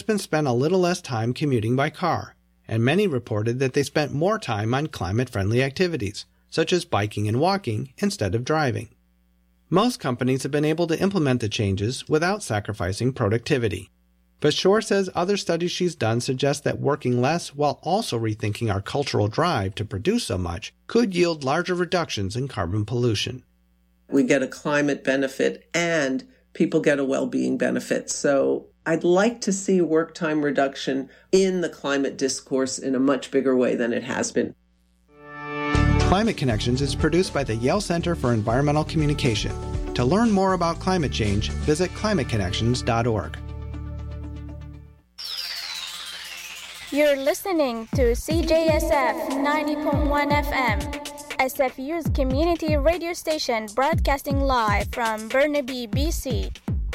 spent a little less time commuting by car, and many reported that they spent more time on climate-friendly activities, such as biking and walking, instead of driving. Most companies have been able to implement the changes without sacrificing productivity. But Shore says other studies she's done suggest that working less while also rethinking our cultural drive to produce so much could yield larger reductions in carbon pollution. We get a climate benefit and people get a well-being benefit. So I'd like to see work time reduction in the climate discourse in a much bigger way than it has been. Climate Connections is produced by the Yale Center for Environmental Communication. To learn more about climate change, visit climateconnections.org. You're listening to CJSF 90.1 FM, SFU's community radio station broadcasting live from Burnaby, BC.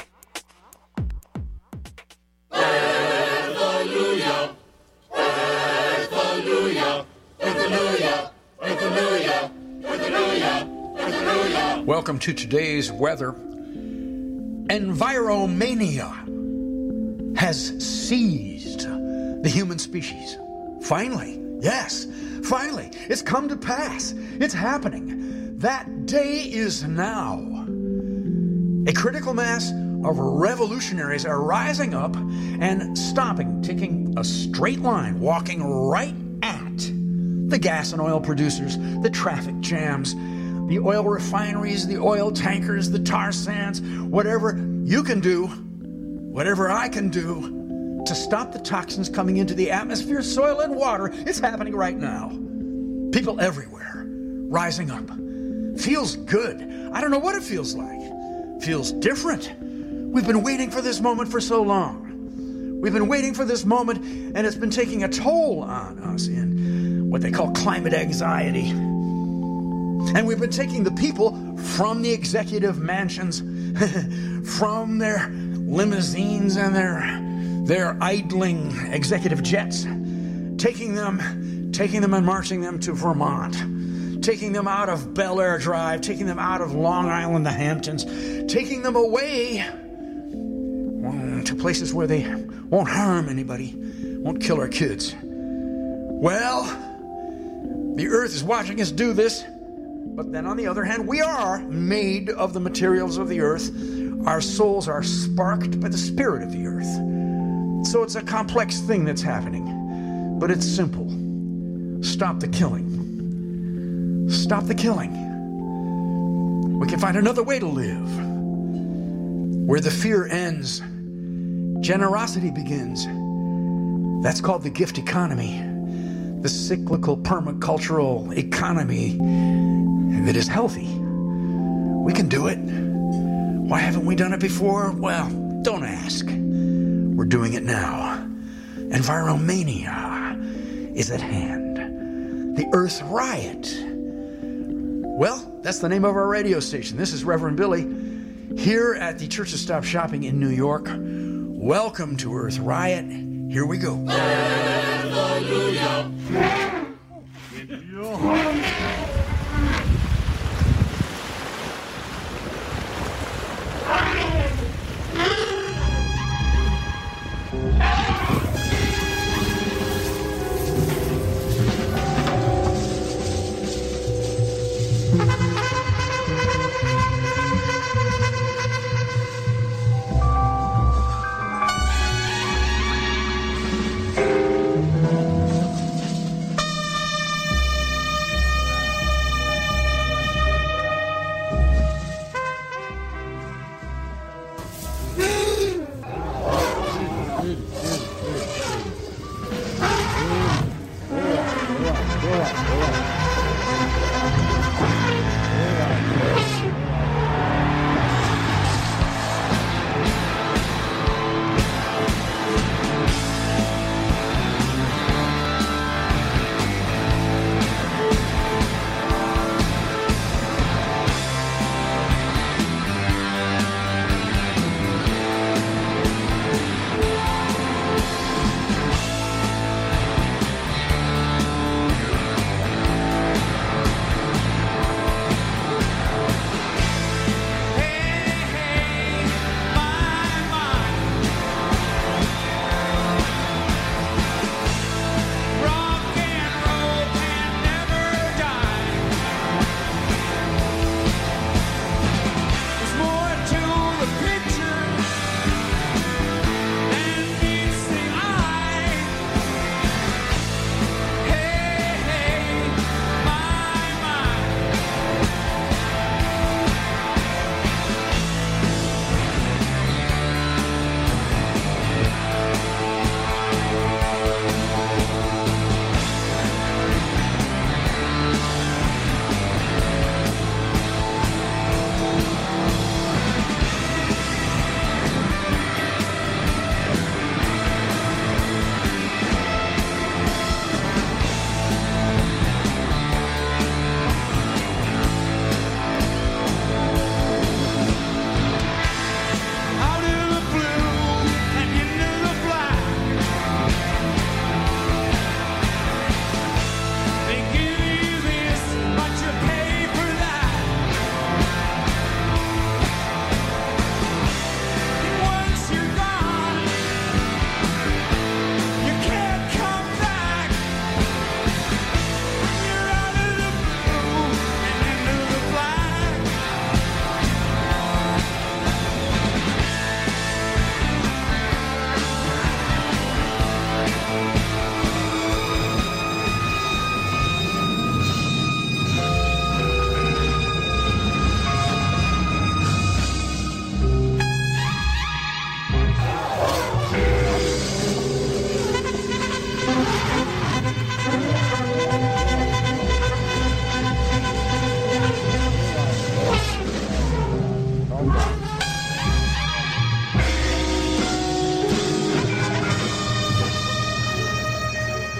Hallelujah! Hallelujah! Hallelujah! Hallelujah! Hallelujah! Hallelujah! Welcome to today's weather. Enviromania has seized the human species. Finally, yes, finally, it's come to pass. It's happening. That day is now. A critical mass of revolutionaries are rising up and stopping, taking a straight line, walking right at the gas and oil producers, the traffic jams, the oil refineries, the oil tankers, the tar sands, whatever you can do, whatever I can do to stop the toxins coming into the atmosphere, soil, and water. It's happening right now. People everywhere rising up. Feels good. I don't know what it feels like. Feels different. We've been waiting for this moment for so long. We've been waiting for this moment, and it's been taking a toll on us in what they call climate anxiety. And we've been taking the people from the executive mansions, from their limousines and their idling executive jets, taking them and marching them to Vermont, taking them out of Bel Air Drive, taking them out of Long Island, the Hamptons, taking them away to places where they won't harm anybody, won't kill our kids. Well, the earth is watching us do this, but then on the other hand, we are made of the materials of the earth. Our souls are sparked by the spirit of the earth. So it's a complex thing that's happening, but it's simple. Stop the killing. Stop the killing. We can find another way to live, where the fear ends, generosity begins. That's called the gift economy, the cyclical permacultural economy that is healthy. We can do it. Why haven't we done it before? Well, don't ask. We're doing it now. Enviromania is at hand. The Earth Riot. Well, that's the name of our radio station. This is Reverend Billy here at the Church of Stop Shopping in New York. Welcome to Earth Riot. Here we go. Hallelujah!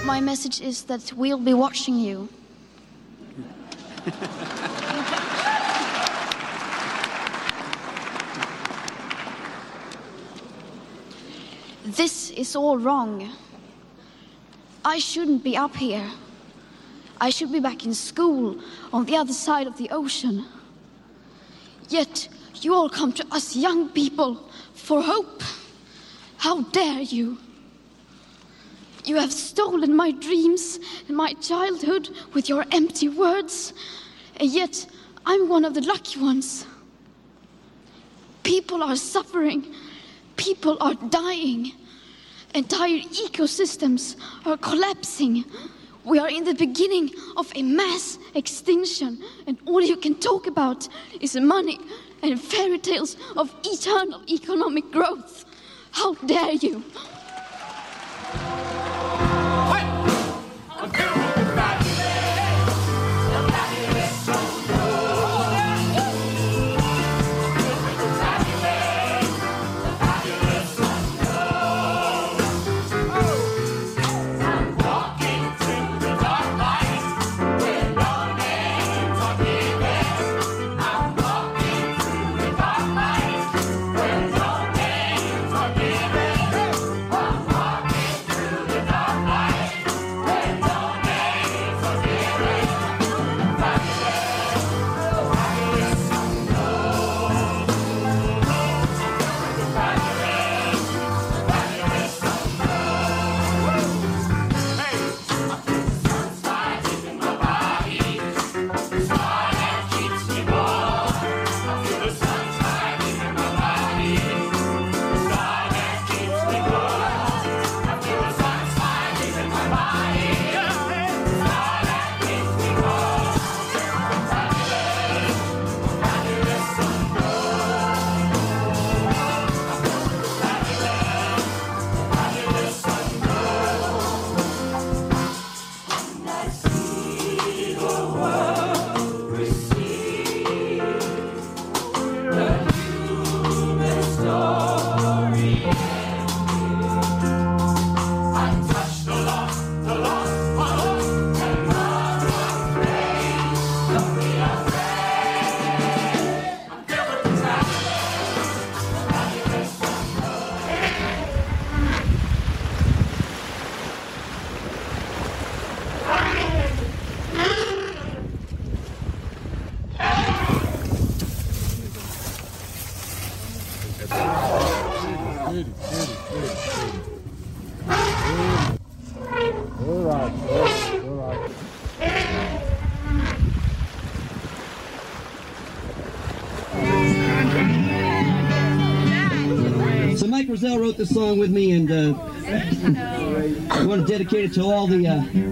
My message is that we'll be watching you. This is all wrong. I shouldn't be up here. I should be back in school on the other side of the ocean. Yet you all come to us young people for hope. How dare you? You have stolen my dreams and my childhood with your empty words, and yet I'm one of the lucky ones. People are suffering. People are dying. Entire ecosystems are collapsing. We are in the beginning of a mass extinction, and all you can talk about is money and fairy tales of eternal economic growth. How dare you? So Mike Roselle wrote this song with me, and I want to dedicate it to all the,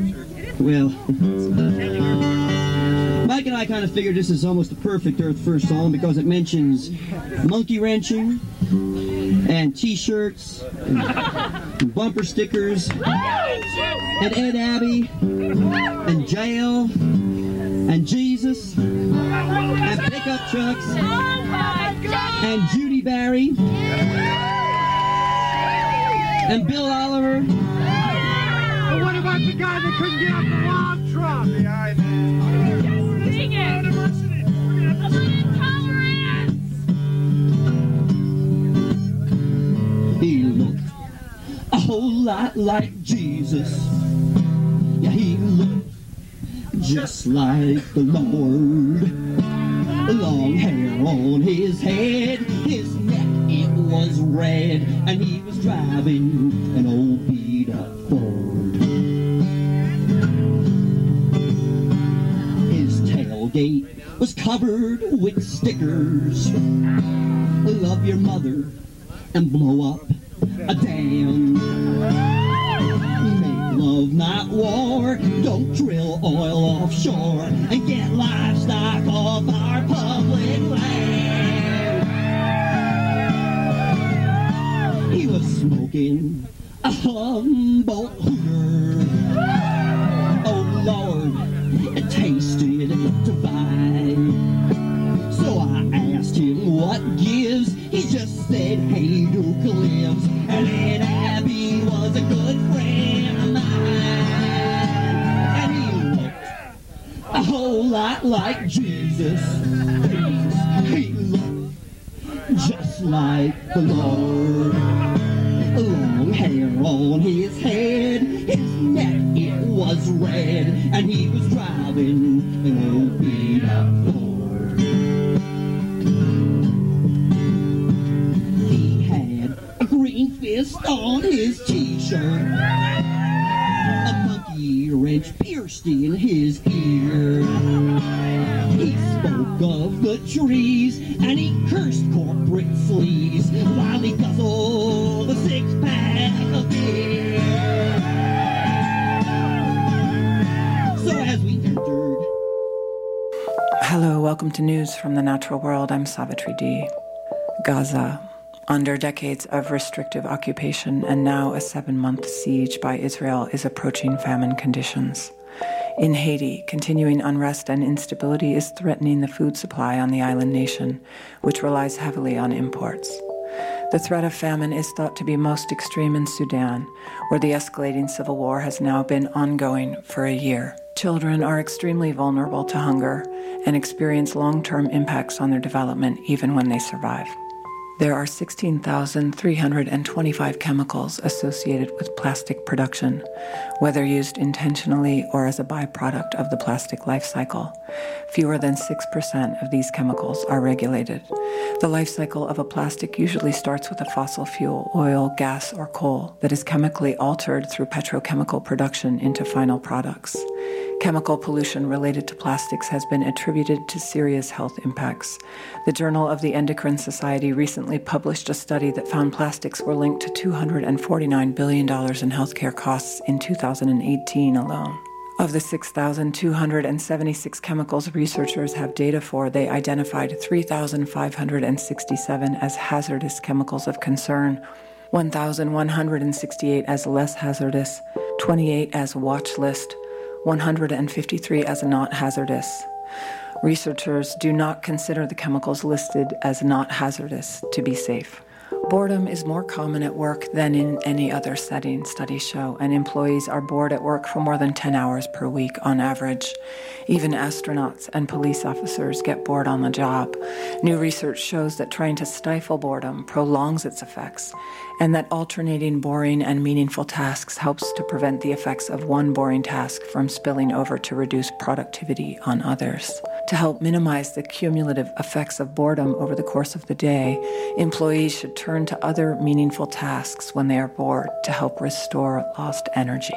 Mike and I kind of figured this is almost the perfect Earth First song because it mentions monkey wrenching, and t-shirts, and bumper stickers, and Ed Abbey, and jail, and Jesus, and pickup trucks, and Judy Barry, and Bill Oliver. But what about the guy that couldn't get off the log truck? Sing it! He looked a whole lot like Jesus. Yeah, he looked just like the Lord. Long hair on his head, his neck it was red, and he was driving an old beat-up Ford. His tailgate was covered with stickers. Love your mother and blow up a dam. Make love, not war. Don't drill oil offshore and get livestock off our public land. He was smoking a Humboldt hooter. Oh Lord, it tasted divine. So I asked him what gives. He just said, hey, Duke lives. And Ed Abbey was a good friend of mine. not like Jesus. He looked just like the Lord. Long hair on his head, his neck it was red, and he was driving an old beat-up Ford. He had a green fist on his t-shirt, a monkey wrench pierced in his ear. He spoke of the trees, and he cursed corporate fleas while he guzzled a six-pack of beer. So as we entered... Hello, welcome to News from the Natural World. I'm Savitri D. Gaza, under decades of restrictive occupation and now a 7-month siege by Israel, is approaching famine conditions. In Haiti, continuing unrest and instability is threatening the food supply on the island nation, which relies heavily on imports. The threat of famine is thought to be most extreme in Sudan, where the escalating civil war has now been ongoing for a year. Children are extremely vulnerable to hunger and experience long-term impacts on their development even when they survive. There are 16,325 chemicals associated with plastic production, whether used intentionally or as a byproduct of the plastic life cycle. Fewer than 6% of these chemicals are regulated. The life cycle of a plastic usually starts with a fossil fuel, oil, gas, or coal, that is chemically altered through petrochemical production into final products. Chemical pollution related to plastics has been attributed to serious health impacts. The Journal of the Endocrine Society recently published a study that found plastics were linked to $249 billion in healthcare costs in 2018 alone. Of the 6,276 chemicals researchers have data for, they identified 3,567 as hazardous chemicals of concern, 1,168 as less hazardous, 28 as watch list, 153 as not hazardous. Researchers do not consider the chemicals listed as not hazardous to be safe. Boredom is more common at work than in any other setting, studies show, and employees are bored at work for more than 10 hours per week on average. Even astronauts and police officers get bored on the job. New research shows that trying to stifle boredom prolongs its effects, and that alternating boring and meaningful tasks helps to prevent the effects of one boring task from spilling over to reduce productivity on others. To help minimize the cumulative effects of boredom over the course of the day, employees should turn to other meaningful tasks when they are bored to help restore lost energy.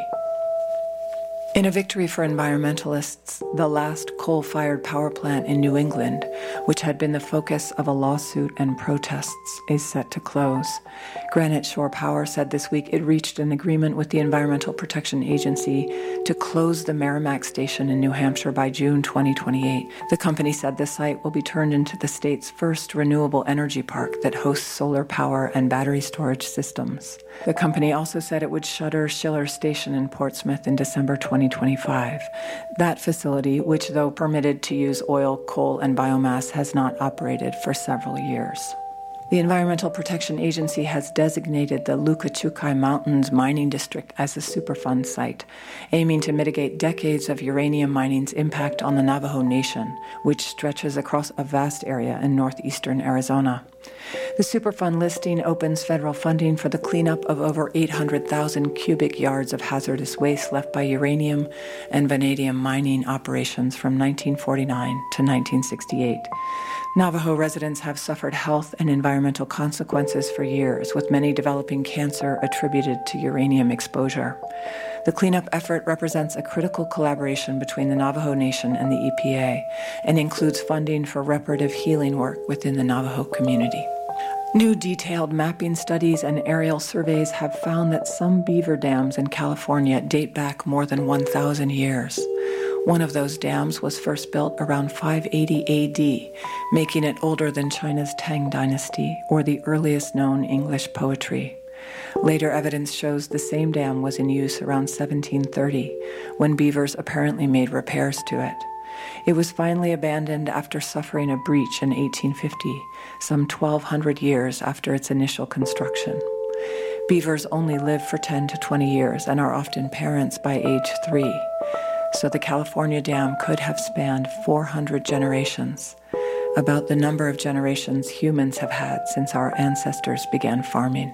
In a victory for environmentalists, the last coal-fired power plant in New England, which had been the focus of a lawsuit and protests, is set to close. Granite Shore Power said this week it reached an agreement with the Environmental Protection Agency to close the Merrimack station in New Hampshire by June 2028. The company said the site will be turned into the state's first renewable energy park that hosts solar power and battery storage systems. The company also said it would shutter Schiller Station in Portsmouth in December 2025. That facility, which though permitted to use oil, coal, and biomass, has not operated for several years. The Environmental Protection Agency has designated the Lukachukai Mountains mining district as a Superfund site, aiming to mitigate decades of uranium mining's impact on the Navajo Nation, which stretches across a vast area in northeastern Arizona. The Superfund listing opens federal funding for the cleanup of over 800,000 cubic yards of hazardous waste left by uranium and vanadium mining operations from 1949 to 1968. Navajo residents have suffered health and environmental consequences for years, with many developing cancer attributed to uranium exposure. The cleanup effort represents a critical collaboration between the Navajo Nation and the EPA and includes funding for reparative healing work within the Navajo community. New detailed mapping studies and aerial surveys have found that some beaver dams in California date back more than 1,000 years. One of those dams was first built around 580 AD, making it older than China's Tang Dynasty or the earliest known English poetry. Later evidence shows the same dam was in use around 1730, when beavers apparently made repairs to it. It was finally abandoned after suffering a breach in 1850, some 1,200 years after its initial construction. Beavers only live for 10 to 20 years and are often parents by age 3. so the California Dam could have spanned 400 generations, about the number of generations humans have had since our ancestors began farming.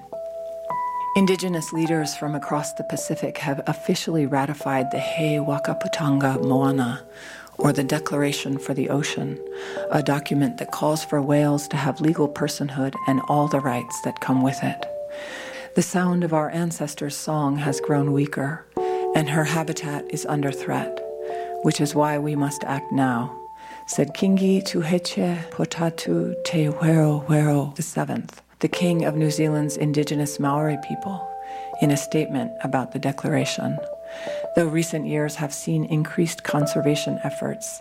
Indigenous leaders from across the Pacific have officially ratified the He Whakaputanga Moana, or the Declaration for the Ocean, a document that calls for whales to have legal personhood and all the rights that come with it. The sound of our ancestors' song has grown weaker, and her habitat is under threat, which is why we must act now, said Kingi Tuheche Potatu Te Wero Wero VII, the king of New Zealand's indigenous Maori people, in a statement about the declaration. Though recent years have seen increased conservation efforts,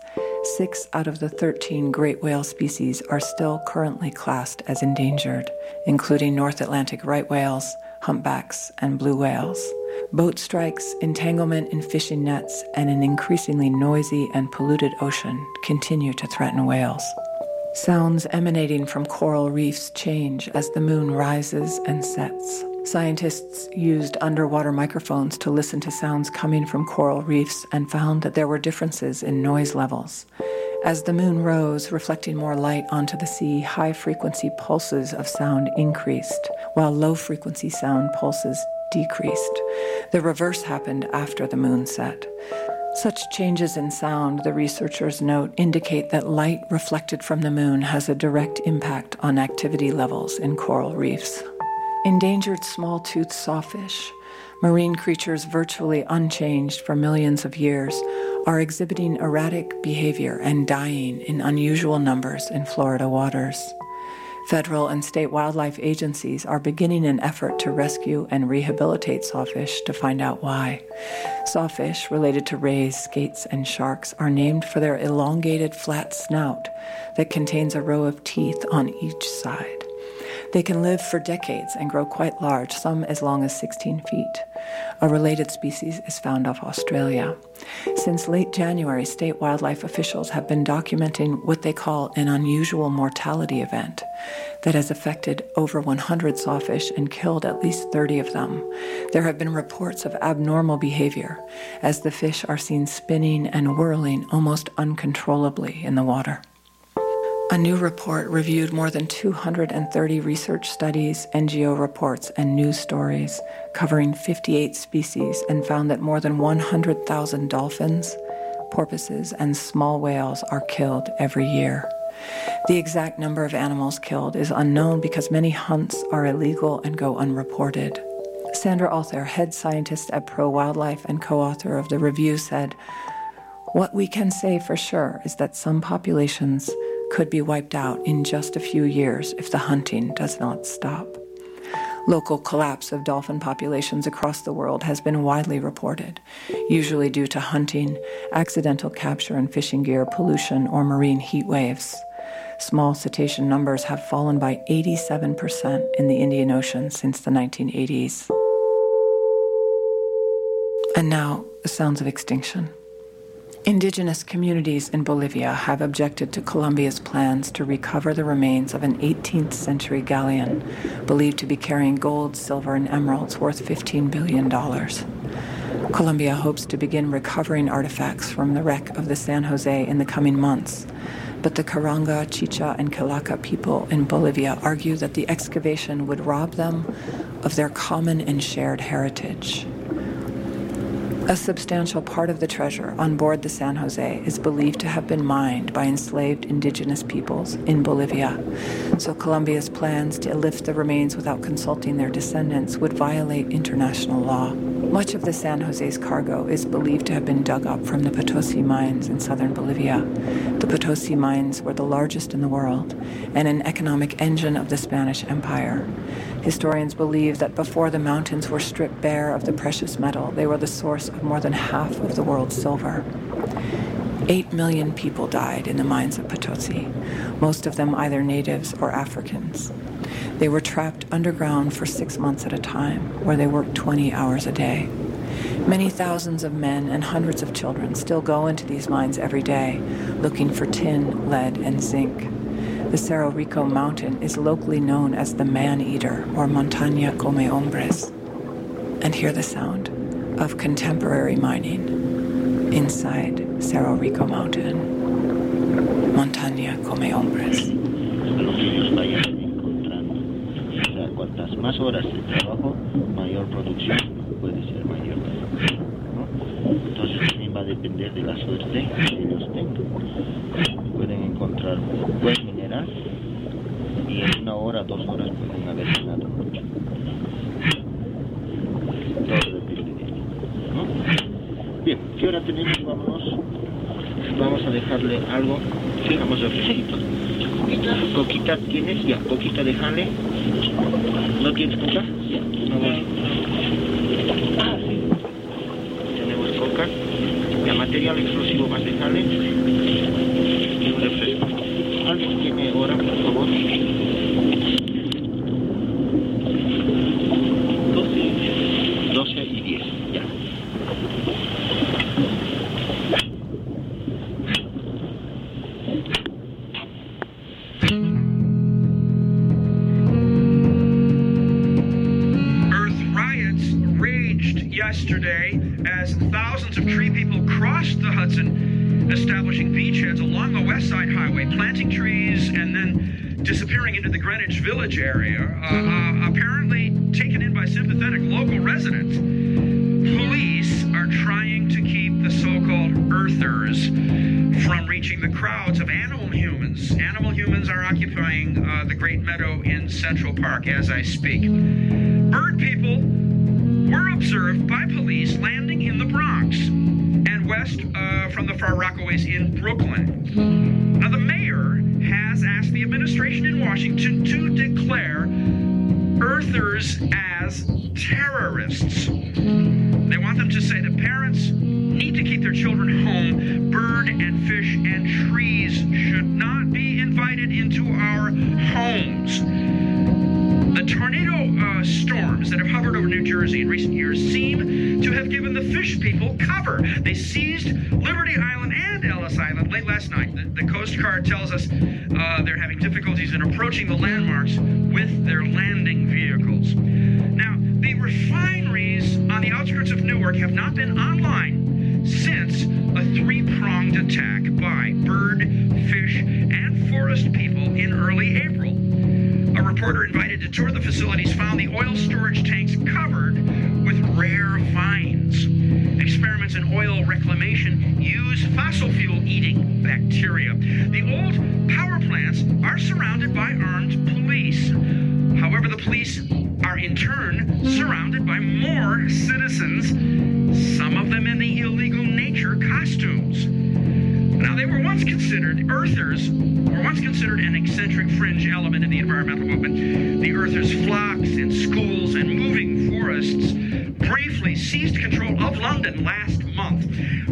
6 out of the 13 great whale species are still currently classed as endangered, including North Atlantic right whales, humpbacks, and blue whales. Boat strikes, entanglement in fishing nets, and an increasingly noisy and polluted ocean continue to threaten whales. Sounds emanating from coral reefs change as the moon rises and sets. Scientists used underwater microphones to listen to sounds coming from coral reefs and found that there were differences in noise levels. As the moon rose, reflecting more light onto the sea, high-frequency pulses of sound increased, while low-frequency sound pulses decreased. The reverse happened after the moon set. Such changes in sound, the researchers note, indicate that light reflected from the moon has a direct impact on activity levels in coral reefs. Endangered small-toothed sawfish, marine creatures virtually unchanged for millions of years, are exhibiting erratic behavior and dying in unusual numbers in Florida waters. Federal and state wildlife agencies are beginning an effort to rescue and rehabilitate sawfish to find out why. Sawfish, related to rays, skates, and sharks, are named for their elongated flat snout that contains a row of teeth on each side. They can live for decades and grow quite large, some as long as 16 feet. A related species is found off Australia. Since late January, state wildlife officials have been documenting what they call an unusual mortality event that has affected over 100 sawfish and killed at least 30 of them. There have been reports of abnormal behavior as the fish are seen spinning and whirling almost uncontrollably in the water. A new report reviewed more than 230 research studies, NGO reports, and news stories covering 58 species and found that more than 100,000 dolphins, porpoises, and small whales are killed every year. The exact number of animals killed is unknown because many hunts are illegal and go unreported. Sandra Althair, head scientist at ProWildlife and co-author of the review, said, "What we can say for sure is that some populations could be wiped out in just a few years if the hunting does not stop." Local collapse of dolphin populations across the world has been widely reported, usually due to hunting, accidental capture and fishing gear, pollution, or marine heat waves. Small cetacean numbers have fallen by 87% in the Indian Ocean since the 1980s. And now, the sounds of extinction. Indigenous communities in Bolivia have objected to Colombia's plans to recover the remains of an 18th century galleon believed to be carrying gold, silver, and emeralds worth $15 billion. Colombia hopes to begin recovering artifacts from the wreck of the San Jose in the coming months, but the Karanga, Chicha, and Calaca people in Bolivia argue that the excavation would rob them of their common and shared heritage. A substantial part of the treasure on board the San Jose is believed to have been mined by enslaved indigenous peoples in Bolivia, so Colombia's plans to lift the remains without consulting their descendants would violate international law. Much of the San Jose's cargo is believed to have been dug up from the Potosi mines in southern Bolivia. The Potosi mines were the largest in the world and an economic engine of the Spanish Empire. Historians believe that before the mountains were stripped bare of the precious metal, they were the source of more than half of the world's silver. 8 million people died in the mines of Potosi, most of them either natives or Africans. They were trapped underground for 6 months at a time, where they worked 20 hours a day. Many thousands of men and hundreds of children still go into these mines every day, looking for tin, lead, and zinc. The Cerro Rico mountain is locally known as the Man-Eater, or Montaña Come Hombres. And hear the sound of contemporary mining inside Cerro Rico Mountain. Montaña come hombres. Lo que ellos vayan encontrando. O sea, cuantas más horas de trabajo, mayor producción puede ser mayor. ¿No? Entonces también va a depender de la suerte que ellos tengan. Pueden encontrar buen mineral y en 1 hora, 2 horas pueden haber ganado mucho. Todo depende de ello, ¿no? Bien, ¿qué hora tenemos? Vámonos. Vamos a dejarle algo. Sí, vamos a ofrecer. Coquita tienes, ya, coquita déjale. ¿No tienes coca? Ya, vamos. Ah, sí. Tenemos coca. Ya, material explosivo más déjale. Y un refresco. ¿Alguien tiene hora, por favor? 12 y 10, ya. Yesterday, as thousands of tree people crossed the Hudson, establishing beachheads along the West Side Highway, planting trees, and then disappearing into the Greenwich Village area, apparently taken in by sympathetic local residents. Police are trying to keep the so-called earthers from reaching the crowds of animal humans. Animal humans are occupying the Great Meadow in Central Park as I speak. Bird people were observed by police landing in the Bronx and west from the Far Rockaways in Brooklyn. Now, the mayor has asked the administration in Washington to declare earthers as terrorists. They want them to say that parents need to keep their children home. Bird and fish and trees should not be invited into our homes. The tornado storms that have hovered over New Jersey in recent years seem to have given the fish people cover. They seized Liberty Island and Ellis Island late last night. The Coast Guard tells us they're having difficulties in approaching the landmarks with their landing vehicles. Now, the refineries on the outskirts of Newark have not been online since a 3-pronged attack by bird, fish, and forest people in early April. A reporter invited to tour the facilities found the oil storage tanks covered with rare vines. Experiments in oil reclamation use fossil fuel-eating bacteria. The old power plants are surrounded by armed police. However, the police are in turn surrounded by more citizens, some of them in the illegal nature costumes. Now, they were once considered, earthers were once considered an eccentric fringe element in the environmental movement. The earthers' flocks in schools and moving forests briefly seized control of London last month,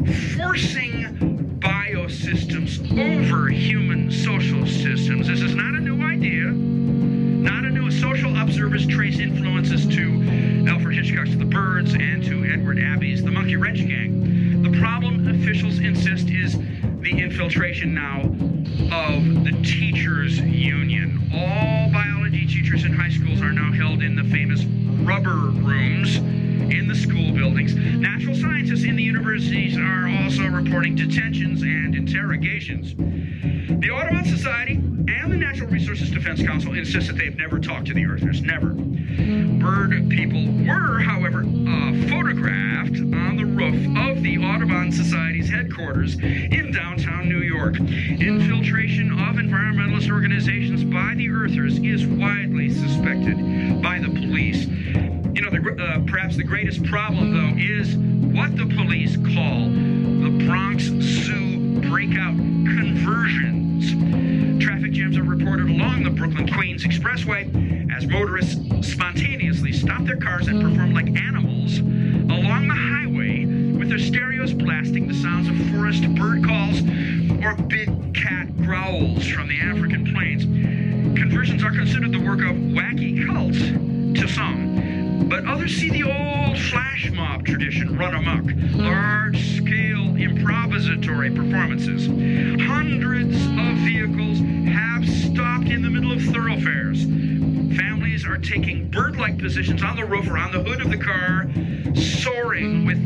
forcing biosystems over human social systems. This is not a new idea, not a new. Social observers trace influences to Alfred Hitchcock's The Birds and to Edward Abbey's The Monkey Wrench Gang. The problem, officials insist, is the infiltration now of the teachers' union. All biology teachers in high schools are now held in the famous rubber rooms in the school buildings. Natural scientists in the universities are also reporting detentions and interrogations. The Audubon Society and the Natural Resources Defense Council insist that they've never talked to the earthers, never. Bird people were, however, photographed on the roof of the Audubon Society's headquarters in downtown New York. Infiltration of environmentalist organizations by the earthers is widely suspected by the police. You know, perhaps the greatest problem, though, is what the police call the Bronx Zoo breakout conversions. Traffic jams are reported along the Brooklyn-Queens Expressway as motorists spontaneously stop their cars and perform like animals along the highway with their stereos blasting the sounds of forest bird calls or big cat growls from the African plains. Conversions are considered the work of wacky cults to some, but others see the old flash mob tradition run amok. Large-scale improvisatory performances. Hundreds of vehicles have stopped in the middle of thoroughfares. Families are taking bird-like positions on the roof or on the hood of the car, soaring with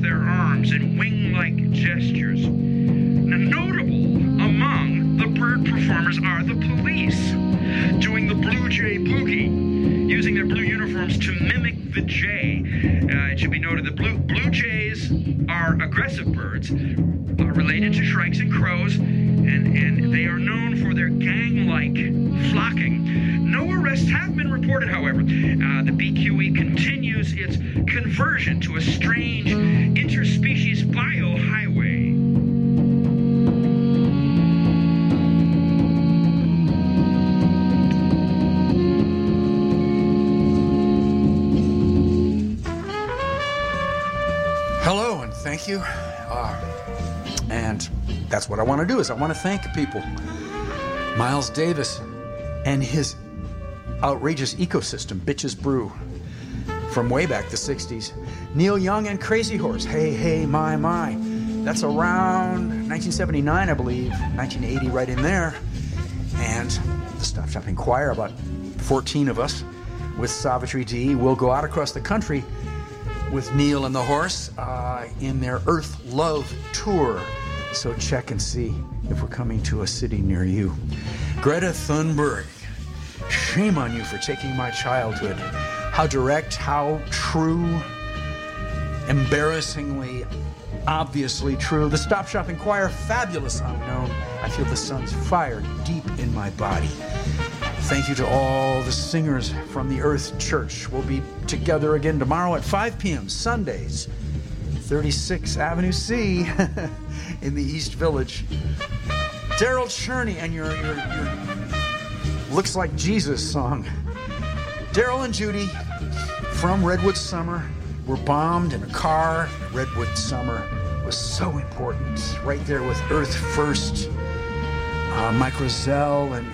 their arms in wing-like gestures. Now, notable among the bird performers are the police, doing the Blue Jay Boogie, using their blue uniforms to mimic the jay. It should be noted that blue jays are aggressive birds, related to shrikes and crows, and they are known for their gang-like flocking. No arrests have been reported, however. The BQE continues its conversion to a strange interspecies biohighway. Hello, and thank you. And that's what I want to do, is I want to thank people. Miles Davis and his outrageous ecosystem, Bitches Brew, from way back the 60s. Neil Young and Crazy Horse, Hey, Hey, My, My. That's around 1979, I believe, 1980, right in there. And the Stop Shopping Choir, about 14 of us, with Savitri D, will go out across the country with Neil and the Horse in their Earth Love Tour. So check and see if we're coming to a city near you. Greta Thunberg, shame on you for taking my childhood. How direct, how true, embarrassingly, obviously true. The Stop Shopping Choir, fabulous unknown. I feel the sun's fire deep in my body. Thank you to all the singers from the Earth Church. We'll be together again tomorrow at 5 p.m. Sundays, 36 Avenue C in the East Village. Daryl Cherney and your Looks Like Jesus song. Daryl and Judy from Redwood Summer were bombed in a car. Redwood Summer was so important. Right there with Earth First, Mike Rozelle and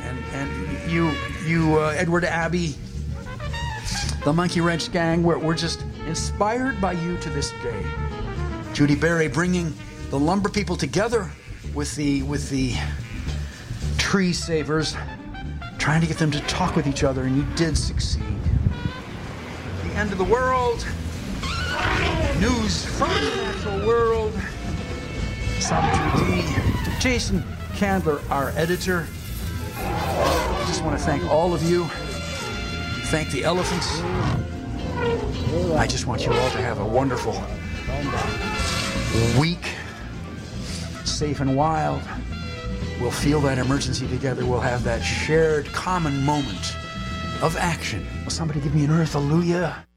you Edward Abbey, the Monkey Wrench Gang. We're just inspired by you to this day. Judy Berry bringing the lumber people together with the tree savers, trying to get them to talk with each other, and you did succeed. The end of the world, news from the natural world. Savitri D, Jason Candler, our editor. I just want to thank all of you. Thank the elephants. I just want you all to have a wonderful week, safe and wild. We'll feel that emergency together. We'll have that shared common moment of action. Will somebody give me an earth hallelujah?